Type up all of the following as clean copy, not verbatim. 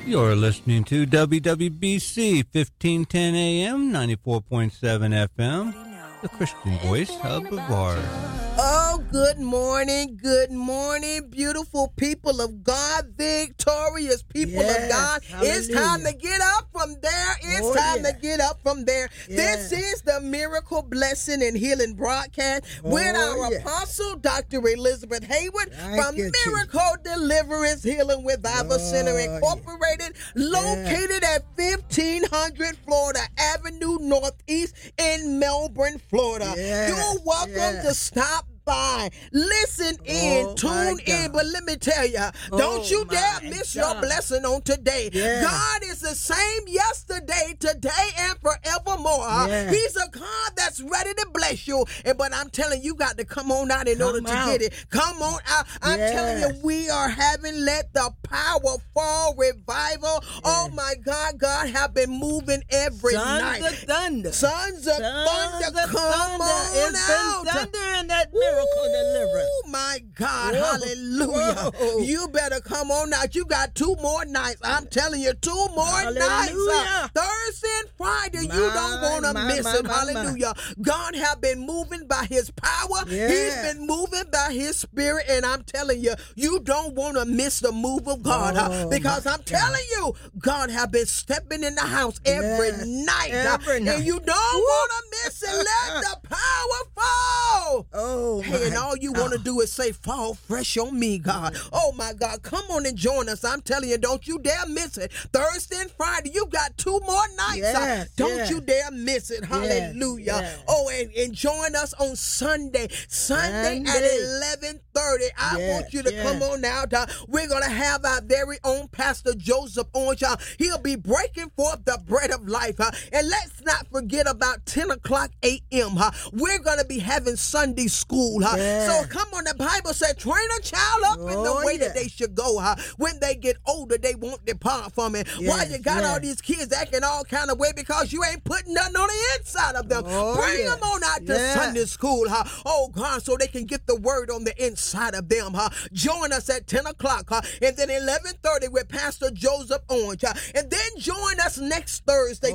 You're listening to WWBC 1510 AM, 94.7 FM, the Christian Voice of Brevard. Oh, good morning, beautiful people of God, victorious people of God. Hallelujah. It's time to get up from there. It's time to get up from there. This is the Miracle Blessing and Healing broadcast with our apostle, Dr. Elizabeth Hayward from Miracle Deliverance Healing Revival Center Incorporated, located at 1500 Florida Avenue Northeast in Melbourne, Florida. You're welcome to stop by, listen in, tune in, but let me tell you, don't you dare miss your blessing on today. God is the same yesterday, today, and forevermore. He's a God that's ready to bless you, but I'm telling you, got to come on out in order to get it. Come on out. I'm telling you, we are having Let the Power Fall revival. Oh my God, God have been moving every night. Sons of thunder, come on out. Thunder in that miracle deliverance. Oh my God, hallelujah. You better come on out. You got 2 more nights. I'm telling you, 2 more nights. Thursday and Friday, you don't want to miss it. Hallelujah. God have been moving by his power. He's been moving by his spirit. And I'm telling you, you don't want to miss the move of God. Because I'm telling you, God have been stepping in the house every night. And you don't want to miss it. Let the power fall. Hey, and all you want to do is say, fall fresh on me, God. Oh, my God. Come on and join us. I'm telling you, don't you dare miss it. Thursday and Friday, you got 2 more nights. Don't you dare miss it. Hallelujah. Oh, and join us on Sunday at 11:30. I want you to come on out. We're going to have our very own Pastor Joseph Orange. He'll be breaking forth the bread of life. And let's not forget about 10 o'clock a.m. We're going to be having Sunday school. So come on, the Bible said, train a child up in the way that they should go. When they get older, they won't depart from it. Why you got all these kids acting all kind of way? Because you ain't putting nothing on the inside of them. Bring them on out to Sunday school. Oh, God, so they can get the word on the inside of them. Join us at 10 o'clock. And then 11:30 with Pastor Joseph Orange. And then join us next Thursday.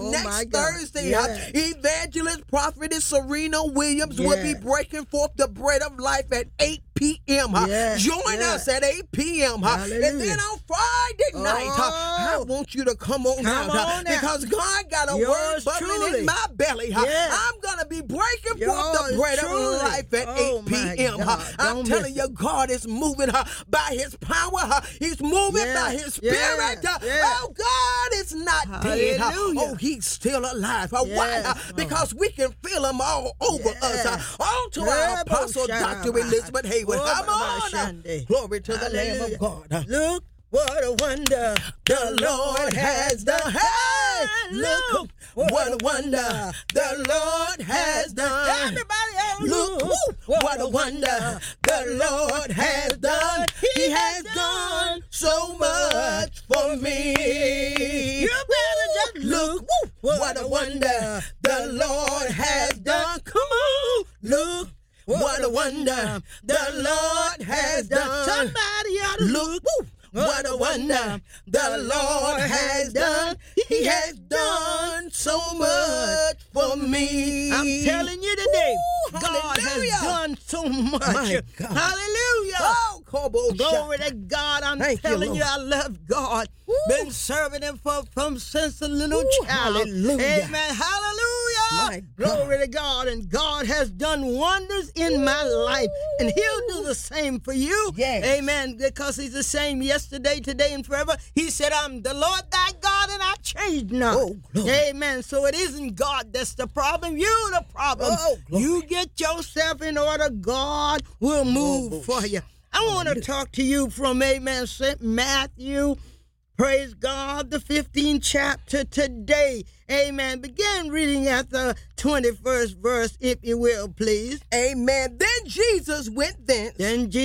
Evangelist Prophetess Serena Williams will be breaking forth the bread of life at 8 p.m. Join us at 8 p.m. And then on Friday night, I want you to come on out because God got a word bubbling in my belly. I'm going to be breaking forth the bread of life at 8 p.m. I'm telling you, God is moving by his power. He's moving by his spirit. Oh, God is not dead. Oh, he's still alive. Why? Because we can feel him all over us. On to our apostle, Dr. Elizabeth Hayward. Come on. Glory to the Lamb of God. Look what a wonder the Lord has done. Hey, look what a wonder the Lord has done. Everybody else, look what a wonder the Lord has done. He has done so much for me. You better just look what a wonder the Lord has done. Come on, look. What a wonder the Lord has done. Somebody ought to look. What a wonder the Lord has done. He has done so much for me. I'm telling you today, God has done so much. Hallelujah. Oh, glory to God. I'm telling you, I love God. Been serving him from since a little child. Hallelujah. Amen. Hallelujah. Glory to God. And God has done wonders in my life. And he'll do the same for you. Yes. Amen. Because he's the same yesterday, today, and forever. He said, I'm the Lord thy God, and I change not. Oh, amen. So it isn't God that's the problem. You the problem. You get yourself in order. God will move for you. I want to talk to you from, St. Matthew. Praise God, the 15th chapter today. Amen. Begin reading at the 21st verse, if you will, please. Amen. Then Jesus went thence.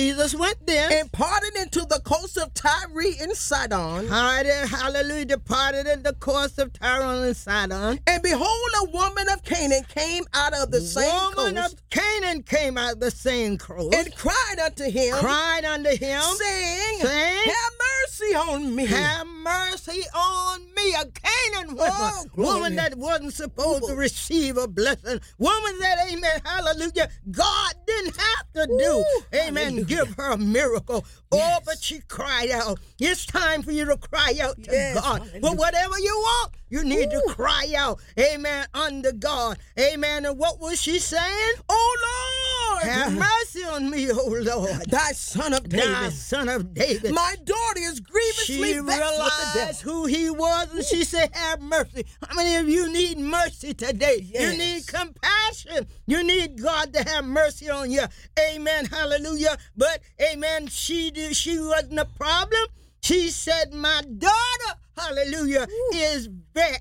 And parted into the coast of Tyre and Sidon. Hallelujah. Departed in the coast of Tyre and Sidon. And behold, a woman of Canaan came out of the same coast. Woman of Canaan came out of the same coast. And cried unto him. Saying, have mercy on me. Have mercy on me. A Canaan woman that wasn't supposed to receive a blessing. Woman that, amen, hallelujah, God didn't have to do, amen, give her a miracle. Yes. Oh, but she cried out. It's time for you to cry out to God. Hallelujah. But whatever you want, you need to cry out, amen, unto God. Amen. And what was she saying? Oh, Lord, have mercy on me, oh Lord. Thy son of David. Thy son of David. My daughter is grievously vexed with the devil. She realized who he was, and she said, have mercy. How many of you need mercy today? Yes. You need compassion. You need God to have mercy on you. Amen. Hallelujah. But, amen, she wasn't a problem. She said, my daughter, hallelujah, is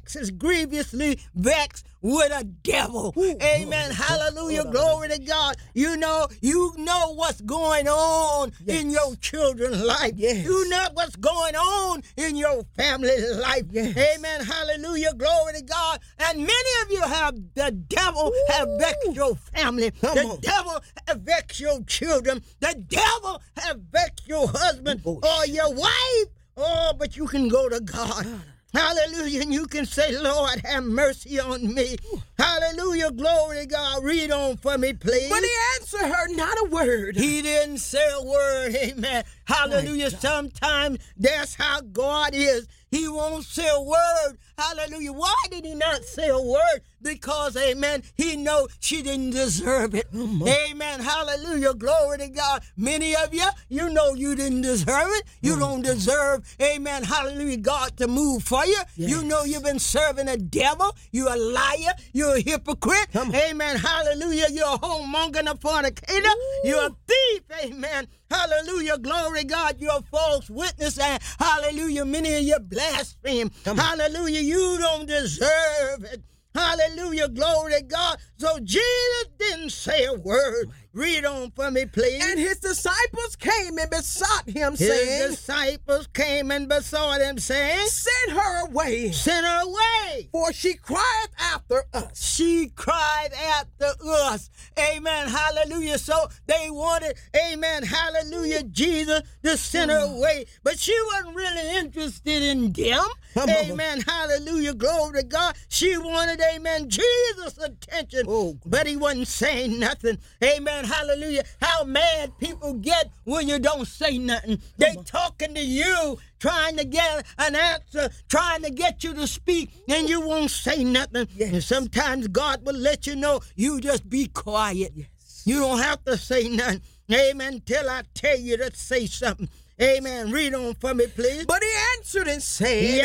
grievously vexed with a devil. Amen. Hallelujah. Glory to God. You know what's going on in your children's life. Yes. You know what's going on in your family life. Yes. Amen. Hallelujah. Glory to God. And many of you have the devil have vexed your family. The devil have vexed your children. The devil have vexed your husband or your wife. Oh, but you can go to God. Hallelujah. And you can say, Lord, have mercy on me. Hallelujah. Glory to God. Read on for me, please. But he answered her not a word. He didn't say a word. Amen. Hallelujah. Sometimes that's how God is. He won't say a word. Hallelujah. Why did he not say a word? Because, amen, he knows she didn't deserve it. Amen. Hallelujah. Glory to God. Many of you, you know you didn't deserve it. You don't deserve, amen, hallelujah, God to move for you. Yes. You know you've been serving a devil. You're a liar. You're a hypocrite. Amen. Hallelujah. You're a homemonger and a fornicator. You're a thief. Amen. Hallelujah. Glory to God. You're a false witness. And hallelujah. Many of you blaspheme. Hallelujah. You don't deserve it. Hallelujah. Glory to God. So Jesus didn't say a word. Read on for me, please. And his disciples came and besought him, saying. His disciples came and besought him, saying. Send her away. Send her away. For she crieth after us. She cried after us. Amen. Hallelujah. So they wanted, amen, hallelujah, Jesus to send her away. But she wasn't really interested in them. Amen. Hallelujah. Glory to God. She wanted, amen, Jesus' attention. But he wasn't saying nothing. Amen. Hallelujah. How mad people get when you don't say nothing. They talking to you, trying to get an answer, trying to get you to speak, and you won't say nothing. Yes. And sometimes God will let you know, you just be quiet. Yes. You don't have to say nothing. Amen. Till I tell you to say something. Amen. Read on for me, please. But he answered and said,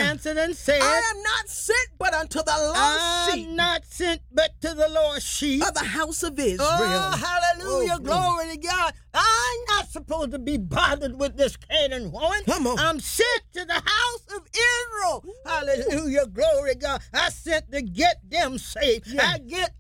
I am not sent but unto the lost sheep. I'm not sent but to the lost sheep of the house of Israel. Oh, hallelujah. Glory to God. I'm not supposed to be bothered with this Canaan woman. Come on. I'm sent to the house of Israel. Hallelujah. Glory to God. I sent to get them saved. Yeah.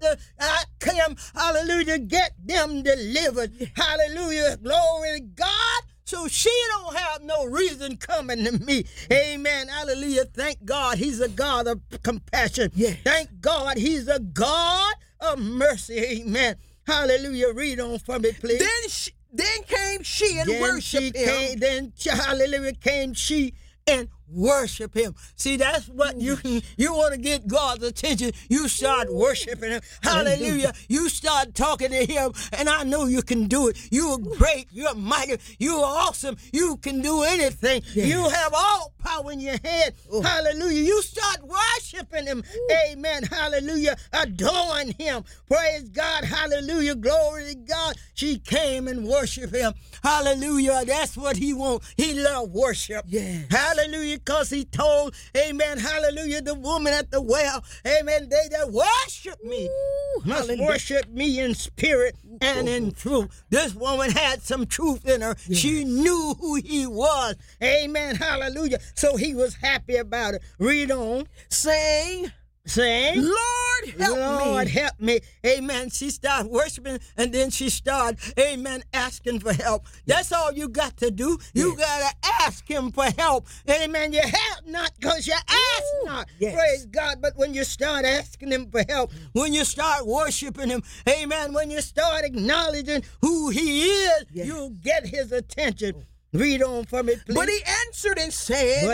I came, hallelujah, to get them delivered. Yeah. Hallelujah. Glory to God. So she don't have no reason coming to me. Amen. Hallelujah. Thank God he's a God of compassion. Yes. Thank God he's a God of mercy. Amen. Hallelujah. Read on for me, please. Then came she and worshiped him. Hallelujah, came she and worship him. See, that's what you want to get God's attention. You start worshiping him. Hallelujah. You start talking to him, and I know you can do it. You're great. You're mighty. You're awesome. You can do anything. Yes. You have all power in your head. Hallelujah. You start worshiping him. Amen. Hallelujah. Adoring him. Praise God. Hallelujah. Glory to God. She came and worshiped him. Hallelujah. That's what he wants. He loved worship. Yes. Hallelujah. Because he told, amen, hallelujah, the woman at the well, amen, they that worship me must worship me in spirit and in truth. This woman had some truth in her. Yes. She knew who he was. Amen, hallelujah. So he was happy about it. Read on. Saying, saying, Lord, help me. Lord, help me. Amen. She started worshiping, and then she started, amen, asking for help. That's all you got to do. You got to ask him for help. Amen. You have not because you ask not. Praise God. But when you start asking him for help, when you start worshiping him, amen, when you start acknowledging who he is, you'll get his attention. Read on for me, please. But he answered and said,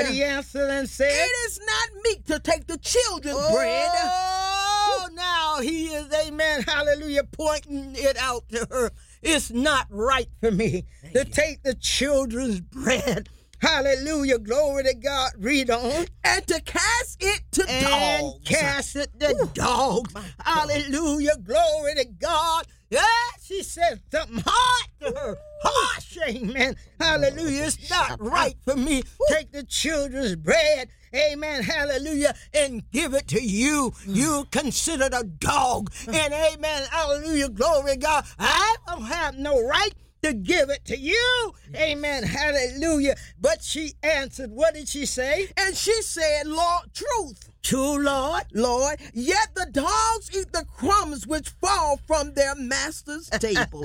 It is not meet to take the children's bread. Oh, now he is, amen, hallelujah, pointing it out to her. It's not right for me to take the children's bread. Hallelujah, glory to God. Read on. And to cast it to dogs. And cast it to dogs. Hallelujah, glory to God. Yeah, she said something hard to her. Harsh, amen. Hallelujah. It's not right for me. Take the children's bread, amen, hallelujah, and give it to you. You considered a dog. And amen, hallelujah, glory to God. I don't have no right to give it to you. Amen, hallelujah. But she answered, what did she say? And she said, Lord, truth. True, Lord. Lord, yet the dogs eat the crumbs which fall from their master's table.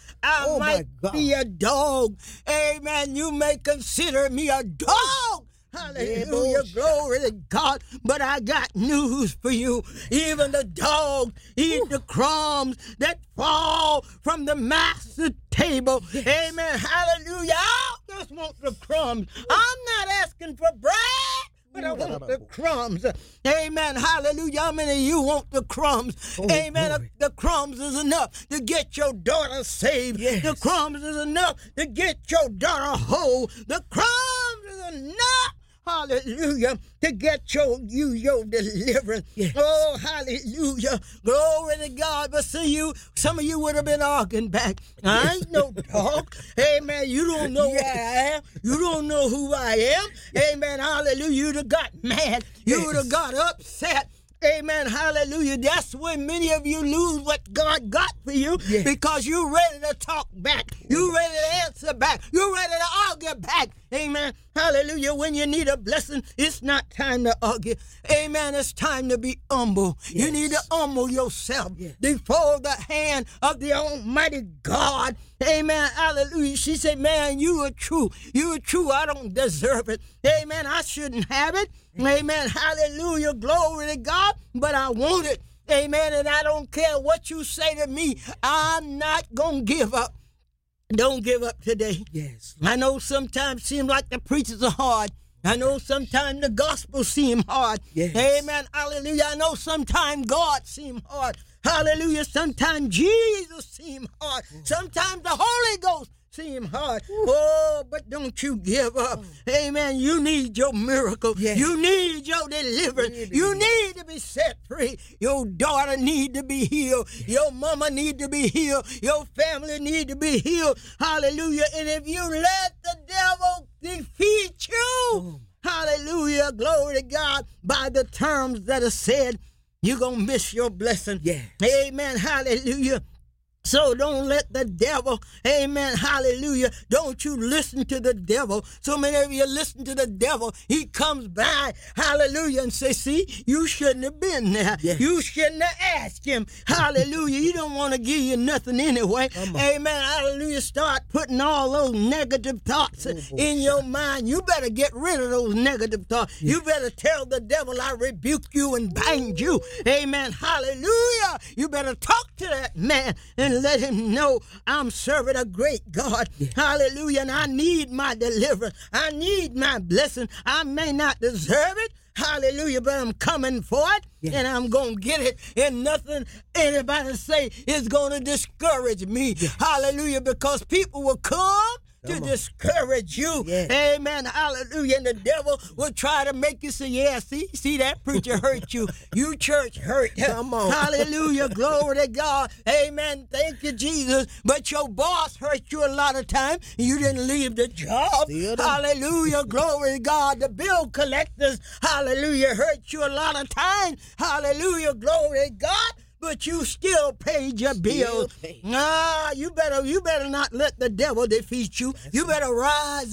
I might be a dog. Amen. You may consider me a dog. Hallelujah, glory to God. But I got news for you. Even the dogs eat the crumbs that fall from the master's table. Amen, hallelujah. I just want the crumbs. I'm not asking for bread, but I want the crumbs. Amen. Hallelujah. How many of you want the crumbs? Amen. Glory. The crumbs is enough to get your daughter saved. Yes. The crumbs is enough to get your daughter whole. The crumbs is enough. Hallelujah, to get your deliverance. Yes. Oh, hallelujah. Glory to God. But see, some of you would have been arguing back. I ain't no dog. Amen. You don't know who I am. You don't know who I am. Amen. Hallelujah. You'd have got mad. You would have got upset. Amen, hallelujah. That's when many of you lose what God got for you because you're ready to talk back. You're ready to answer back. You're ready to argue back. Amen, hallelujah. When you need a blessing, it's not time to argue. Amen, it's time to be humble. Yes. You need to humble yourself before the hand of the Almighty God. Amen, hallelujah. She said, man, you are true. You are true. I don't deserve it. Amen, I shouldn't have it. Amen, hallelujah, glory to God, but I want it. Amen, and I don't care what you say to me. I'm not going to give up. Don't give up today. Yes. I know sometimes it seems like the preachers are hard. I know sometimes the gospel seems hard. Yes. Amen, hallelujah. I know sometimes God seems hard. Hallelujah. Sometimes Jesus seems hard. Sometimes the Holy Ghost seem hard. Oh, but don't you give up. Amen. You need your miracle. Yes. You need your deliverance. You need to be set free. Your daughter need to be healed. Your mama need to be healed. Your family need to be healed. Hallelujah. And if you let the devil defeat you, hallelujah, glory to God, by the terms that are said, you're going to miss your blessing. Yes. Amen. Hallelujah. So don't let the devil, amen, hallelujah, don't you listen to the devil. So many of you listen to the devil. He comes by, hallelujah, and say, see, you shouldn't have been there. Yes. You shouldn't have asked him. Hallelujah. He don't want to give you nothing anyway. Amen, hallelujah. Start putting all those negative thoughts in your mind. You better get rid of those negative thoughts. Yes. You better tell the devil, I rebuke you and bind you. Amen, hallelujah. You better talk to that man and let him know I'm serving a great God. Yes. Hallelujah. And I need my deliverance. I need my blessing. I may not deserve it. Hallelujah. But I'm coming for it. Yes. And I'm going to get it. And nothing anybody say is going to discourage me. Yes. Hallelujah. Because people will come to discourage you. Yes. Amen. Hallelujah. And the devil will try to make you say, yeah, see that preacher hurt you. You church hurt. Come on. Hallelujah. Glory to God. Amen. Thank you, Jesus. But your boss hurt you a lot of times. You didn't leave the job. Hallelujah. Glory to God. The bill collectors, hallelujah, hurt you a lot of times. Hallelujah. Glory to God. But you still paid your bill. You better not let the devil defeat you. You better rise up.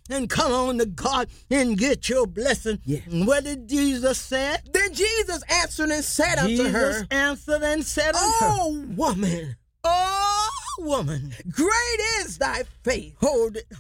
and come on to God and get your blessing. Yes. What did Jesus say? Then Jesus answered and said unto her, Jesus answered and said unto her, "Oh, woman, oh, woman, great is thy faith." hold it.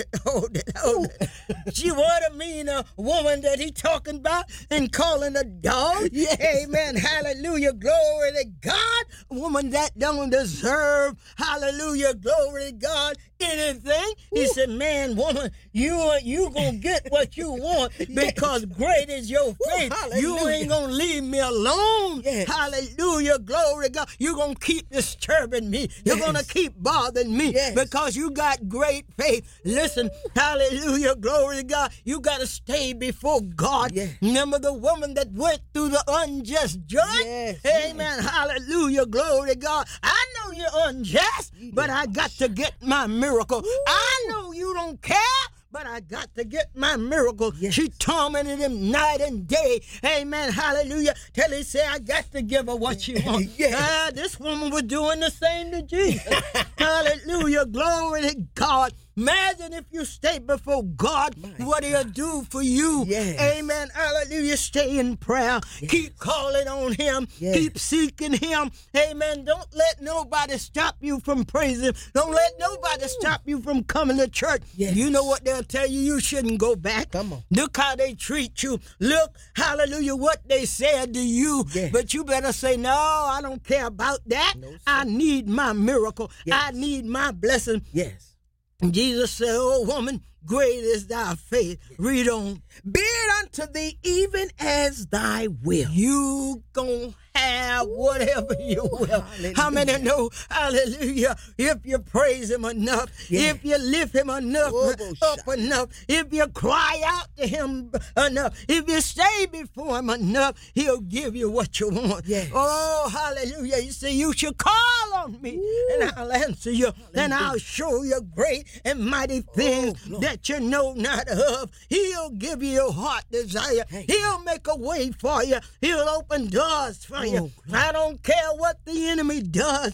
She what I mean, a woman that he talking about and calling a dog? Yes. Amen. Hallelujah. Glory to God. A woman that don't deserve, hallelujah, glory to God, anything. He said, man, woman, you gonna get what you want because great is your faith. You ain't gonna leave me alone. Yes. Hallelujah. Glory to God. You're gonna keep disturbing me. You're gonna keep bothering me because you got great faith. Listen, hallelujah, glory to God. You got to stay before God. Yes. Remember the woman that went through the unjust judge? Yes. Amen, hallelujah, glory to God. I know you're unjust, but I got to get my miracle. I know you don't care, but I got to get my miracle. Yes. She tormented him night and day. Amen. Hallelujah. Till he said, I got to give her what she wants. Yes. This woman was doing the same to Jesus. Hallelujah. Glory to God. Imagine if you stay before God, what he'll do for you. Yes. Amen. Hallelujah. Stay in prayer. Yes. Keep calling on him. Yes. Keep seeking him. Amen. Don't let nobody stop you from praising. Don't let nobody stop you from coming to church. Yes. You know what they'll tell you? You shouldn't go back. Come on. Look how they treat you. Look, hallelujah, what they said to you. Yes. But you better say, no, I don't care about that. No, I need my miracle. Yes. I need my blessing. Yes. Jesus said, oh, woman, great is thy faith. Read on. Be it unto thee even as thy will. You gonna have whatever you will. Hallelujah. How many know, hallelujah, if you praise him enough, if you lift him enough, up enough, if you cry out to him enough, if you stay before him enough, he'll give you what you want. Yes. Oh, hallelujah. You say, you should call on me, and I'll answer you, and I'll show you great and mighty things that you know not of. He'll give you your heart desire. He'll make a way for you. He'll open doors for you. I don't care what the enemy does.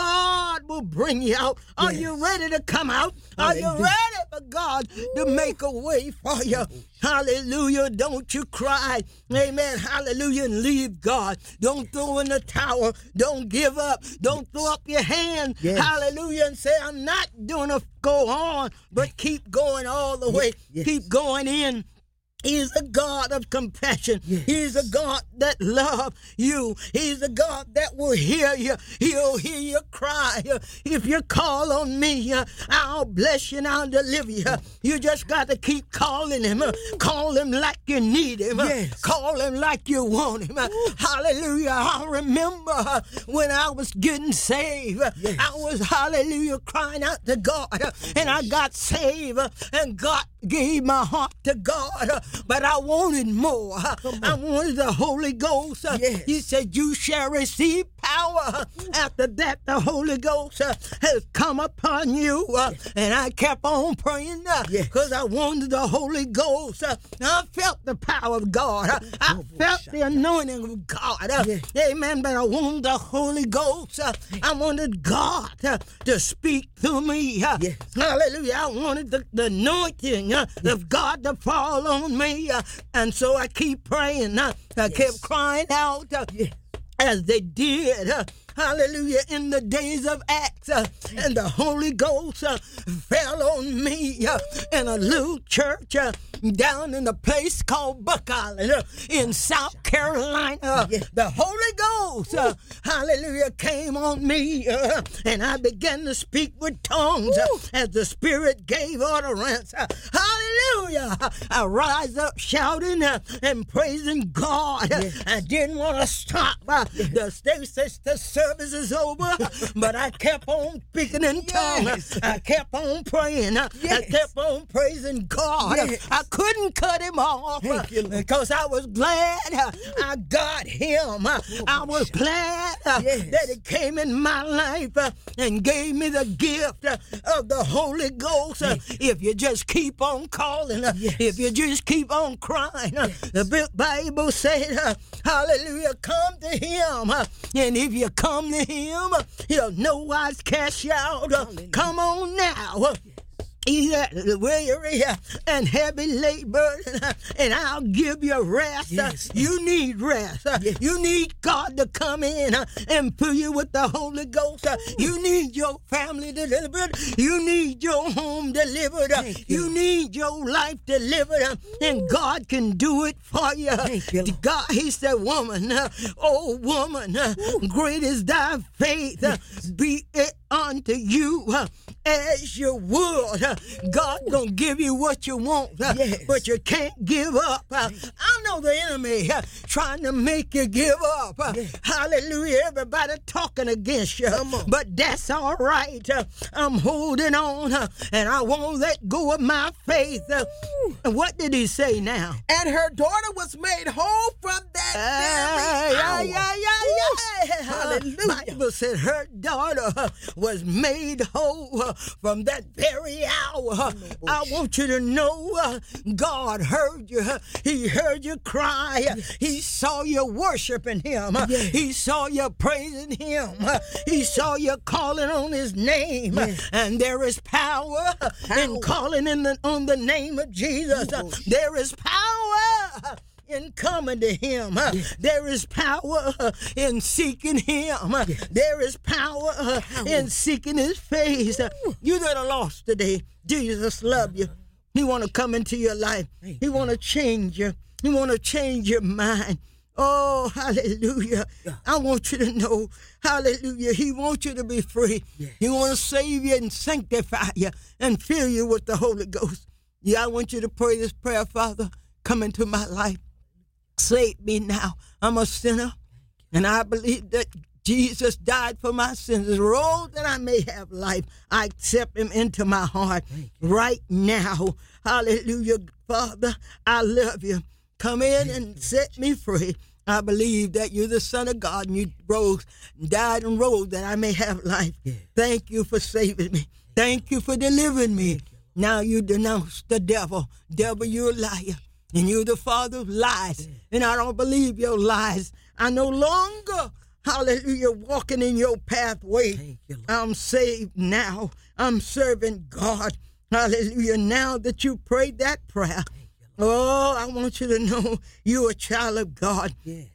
God will bring you out. Are you ready to come out? Are you ready for God to make a way for you? Hallelujah. Don't you cry. Amen. Hallelujah. And leave God. Don't throw in the towel. Don't give up. Don't throw up your hand. Hallelujah. And say, I'm not doing a go on, but keep going all the way. Keep going in. He's a God of compassion. He's a God that loves you. He's a God that will hear you. He'll hear you cry. If you call on me, I'll bless you and I'll deliver you. You just got to keep calling him. Call him like you need him. Call him like you want him. Hallelujah. I remember when I was getting saved. I was, hallelujah, crying out to God. And I got saved. And God gave my heart to God. But I wanted more. I wanted the Holy Ghost. He said, you shall receive power. After that, the Holy Ghost has come upon you. And I kept on praying because I wanted the Holy Ghost. I felt the power of God. I felt the anointing of God. Amen. But I wanted the Holy Ghost. I wanted God to speak to me. Hallelujah. I wanted the anointing of God to fall on me. And so I keep praying. I kept crying out as they did. Hallelujah, in the days of Acts, and the Holy Ghost fell on me in a little church down in a place called Buck Island in South Carolina. The Holy Ghost, hallelujah, came on me, and I began to speak with tongues as the Spirit gave utterance. Hallelujah! I rise up shouting and praising God. I didn't want to stop. The service is over, but I kept on speaking in tongues. I kept on praying. I kept on praising God. I couldn't cut him off because I was glad I got him. I was glad that he came in my life and gave me the gift of the Holy Ghost. If you just keep on calling, if you just keep on crying, the Bible said, hallelujah, come to him. And if you come to him, he'll no wise cast you out. Come on now. weary and heavy labor, and I'll give you rest. Yes. You need rest. Yes. You need God to come in and fill you with the Holy Ghost. You need your family delivered. You need your home delivered. You need your life delivered, and God can do it for you. God, he said, woman, oh woman, great is thy faith. Be it unto you as you would. God gonna give you what you want, but you can't give up. I know the enemy trying to make you give up. Hallelujah. Everybody talking against you, but that's all right. I'm holding on, and I won't let go of my faith. And what did he say now? And her daughter was made whole from that very hour. Hallelujah. Bible said her daughter was made whole from that very hour. I want you to know God heard you. He heard you cry. He saw you worshiping him. He saw you praising him. He saw you calling on his name. And there is power in calling on the name of Jesus. There is power in coming to him. There is power in seeking him. There is power in seeking his face. You that are lost today, Jesus love you. He want to come into your life. He want to change you. He want to change your mind. Oh, hallelujah. I want you to know, hallelujah, he wants you to be free. He want to save you and sanctify you and fill you with the Holy Ghost. I want you to pray this prayer, Father, come into my life. Save me now. I'm a sinner, and I believe that Jesus died for my sins, rose that I may have life. I accept him into my heart right now. Hallelujah, Father, I love you. Come in and set me free. I believe that you're the Son of God, and you died and rose that I may have life. Thank you for saving me. Thank you for delivering me. Now you denounce the devil. Devil, you're a liar. And you're the father of lies. And I don't believe your lies. I no longer, hallelujah, walking in your pathway. I'm saved now. I'm serving God. Hallelujah. Now that you prayed that prayer. Oh, I want you to know you're a child of God.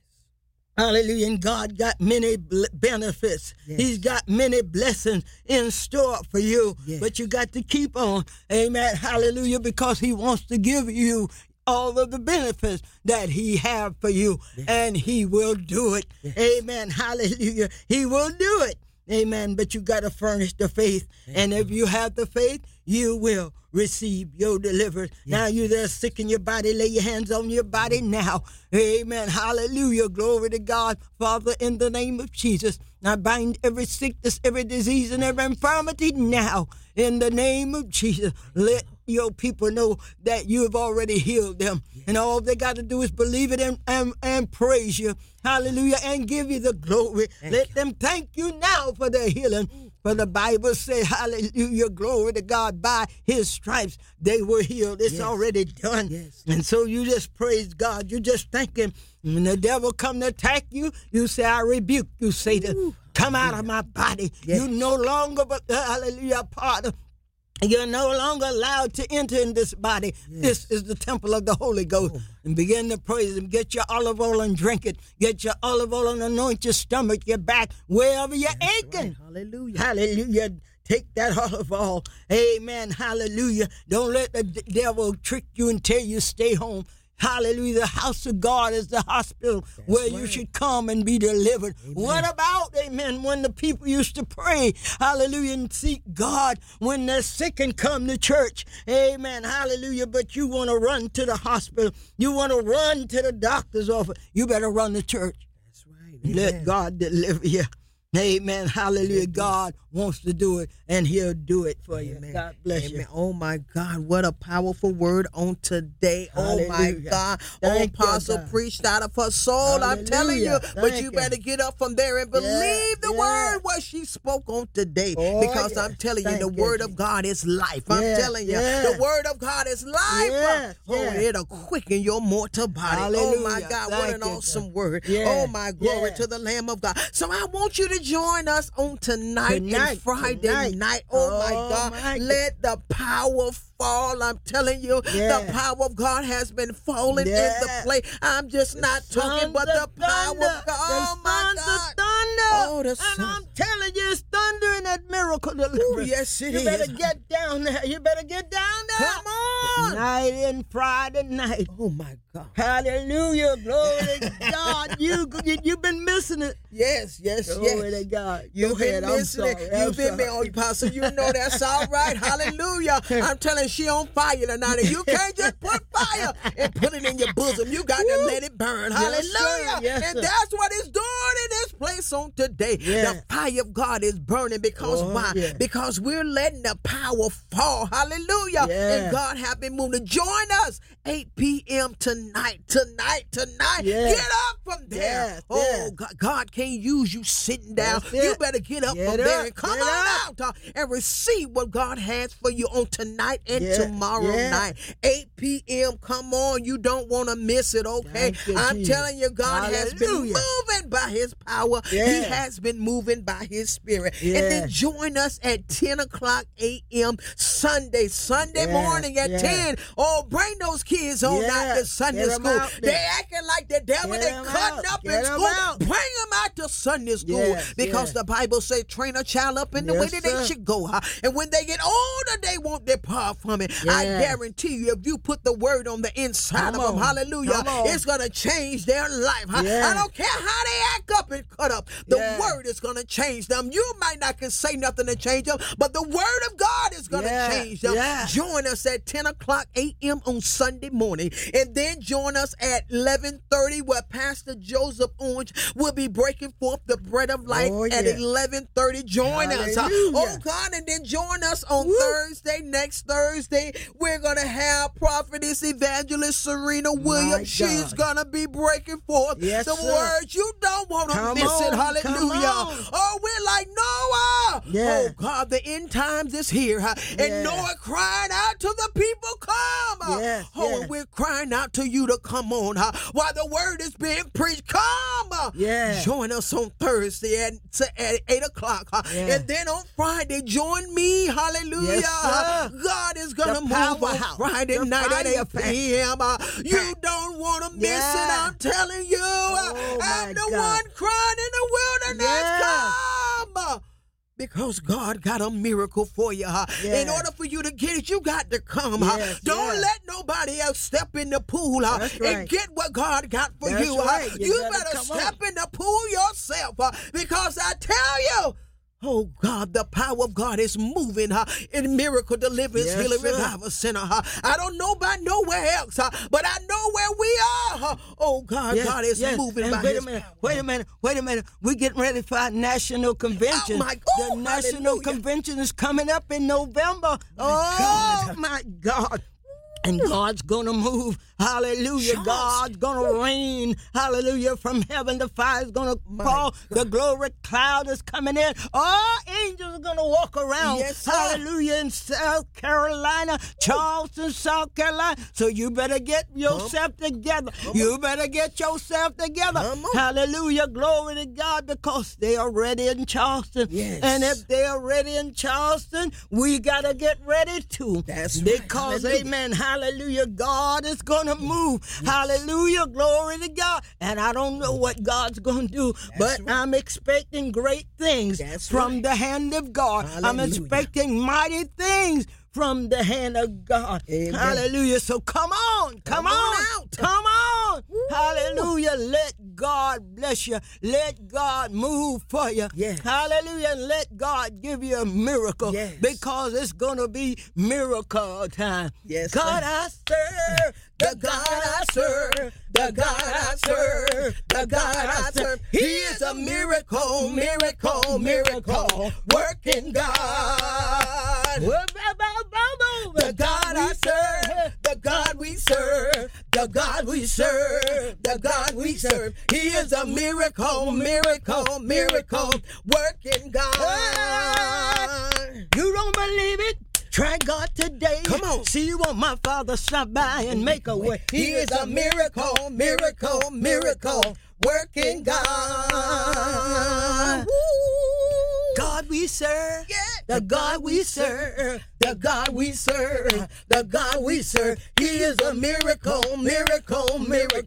Hallelujah. And God got many benefits. He's got many blessings in store for you. But you got to keep on. Amen. Hallelujah. Because he wants to give you all of the benefits that he have for you, and he will do it. Amen. Hallelujah. He will do it. Amen. But you got to furnish the faith. And if you have the faith, you will receive your deliverance. Now you that are sick in your body, lay your hands on your body now. Amen. Hallelujah. Glory to God. Father, in the name of Jesus, I bind every sickness, every disease, and every infirmity now. In the name of Jesus, let your people know that you have already healed them. And all they got to do is believe it and praise you. Hallelujah. And give you the glory. Let them thank you now for their healing. For the Bible says, hallelujah, glory to God, by his stripes they were healed. It's already done. And so you just praise God. You just thank him. When the devil come to attack you, you say, I rebuke you, Satan. Come out of my body. You no longer, hallelujah, part of. You're no longer allowed to enter in this body. This is the temple of the Holy Ghost. And begin to praise him. Get your olive oil and drink it. Get your olive oil and anoint your stomach, your back, wherever you're aching. Hallelujah. Hallelujah. Take that olive oil. Amen. Hallelujah. Don't let the devil trick you and tell you stay home. Hallelujah. The house of God is the hospital where you should come and be delivered. What about, amen, when the people used to pray, hallelujah, and seek God when they're sick and come to church? Amen. Hallelujah. But you want to run to the hospital. You want to run to the doctor's office. You better run to church. That's right. Let God deliver you. Amen. Hallelujah. God wants to do it, and he'll do it for you. God bless you. Oh, my God. What a powerful word on today. Hallelujah. Oh, my God. Apostle preached out of her soul. Hallelujah. I'm telling you. But you better get up from there and believe the word what she spoke on today. Because I'm telling you, the word of God is life. I'm telling you, the word of God is life. It'll quicken your mortal body. Hallelujah. Oh, my God. What an awesome word. Oh, my glory to the Lamb of God. So I want you to join us on tonight in Friday night. Oh, my God. Let the power fall. I'm telling you, the power of God has been falling in the place. I'm just not talking, but the power of God. Oh, my God. Oh, the sun. And I'm telling you, it's thunder in that miracle deliverance. Yes, it is. You better get down there. You better get down there. Come on. Night and Friday night. Oh, my God. Hallelujah. Glory to God. You've been missing it. Yes. Glory to God. You've been missing it. You've been missing it, Pastor. You know that's all right. Hallelujah. I'm telling you, she on fire tonight. And you can't just put fire and put it in your bosom. You got to let it burn. Hallelujah. And that's what it's doing in this place on today. The fire of God is burning because why? Because we're letting the power fall. Hallelujah. And God have been moving. Join us 8 p.m. tonight. Get up from there. God can't use you sitting down. You better get up from there and come on out and receive what God has for you on tonight and tomorrow night. 8 p.m. Come on. You don't want to miss it, okay? I'm telling you, God has been moving by his power. He has been moving by his spirit. And then join us at 10 o'clock a.m. Sunday morning at 10. Oh, bring those kids on out to Sunday school. They acting like the devil. They cutting up in school. Bring them out to Sunday school because the Bible says train a child up in the way that they should go. And when they get older, they won't depart from it. I guarantee you, if you put the word on the inside of them, hallelujah, it's going to change their life. I don't care how they act up and cut up. The word is going to change them. You might not can say nothing to change them, but the word of God is going to change them. Join us at 10 o'clock a.m. on Sunday morning. And then join us at 11:30 where Pastor Joseph Orange will be breaking forth the bread of life at 11:30. Join us. Oh, God. And then join us on Thursday. Next Thursday, we're going to have Prophetess Evangelist Serena Williams. She's going to be breaking forth the words. You don't want to miss it. Hallelujah. Oh, we're like Noah. Oh, God, the end times is here. And Noah crying out to the people, come. And we're crying out to you to come on. While the word is being preached, come. Join us on Thursday at 8 o'clock. And then on Friday, join me. Hallelujah. God is going to move on Friday night at 8 p.m. You don't want to miss it. I'm telling you. I'm the one crying in the wilderness. Come. Because God got a miracle for you. In order for you to get it, you got to come. Don't let nobody else step in the pool and get what God got for you. You better step in the pool yourself because I tell you, oh, God, the power of God is moving in Miracle Deliverance Healing Revival Center. I don't know about nowhere else, but I know where we are. Oh, God, God is moving by his power. Wait a minute. We're getting ready for our national convention. Oh, my God. The national convention is coming up in November. My God. And God's going to move. Hallelujah. God's going to rain. Hallelujah. From heaven, the fire is going to fall. The glory cloud is coming in. All angels are going to walk around. Hallelujah. In South Carolina, Charleston, South Carolina. So you better get yourself together. You better get yourself together. Hallelujah. Glory to God, because they are ready in Charleston. And if they are ready in Charleston, we got to get ready too. That's right. Because, amen, hallelujah, God is going to move. Hallelujah, glory to God. And I don't know what God's going to do, but I'm expecting great things from the hand of God. Hallelujah. I'm expecting mighty things from the hand of God. Amen. Hallelujah. So come on out. Come on. Woo. Hallelujah. Let God bless you. Let God move for you. Hallelujah. And let God give you a miracle because it's going to be miracle time. God I serve. The God I serve, the God I serve, the God I serve. He is a miracle working God. The God I serve, the God we serve, the God we serve, the God we serve. He is a miracle working God. You don't believe it? Try God today. Come on. See what my Father stop by and make a way. He is a miracle working God. God we we serve, the God we serve, the God we serve, the God we serve. He is a miracle, miracle, miracle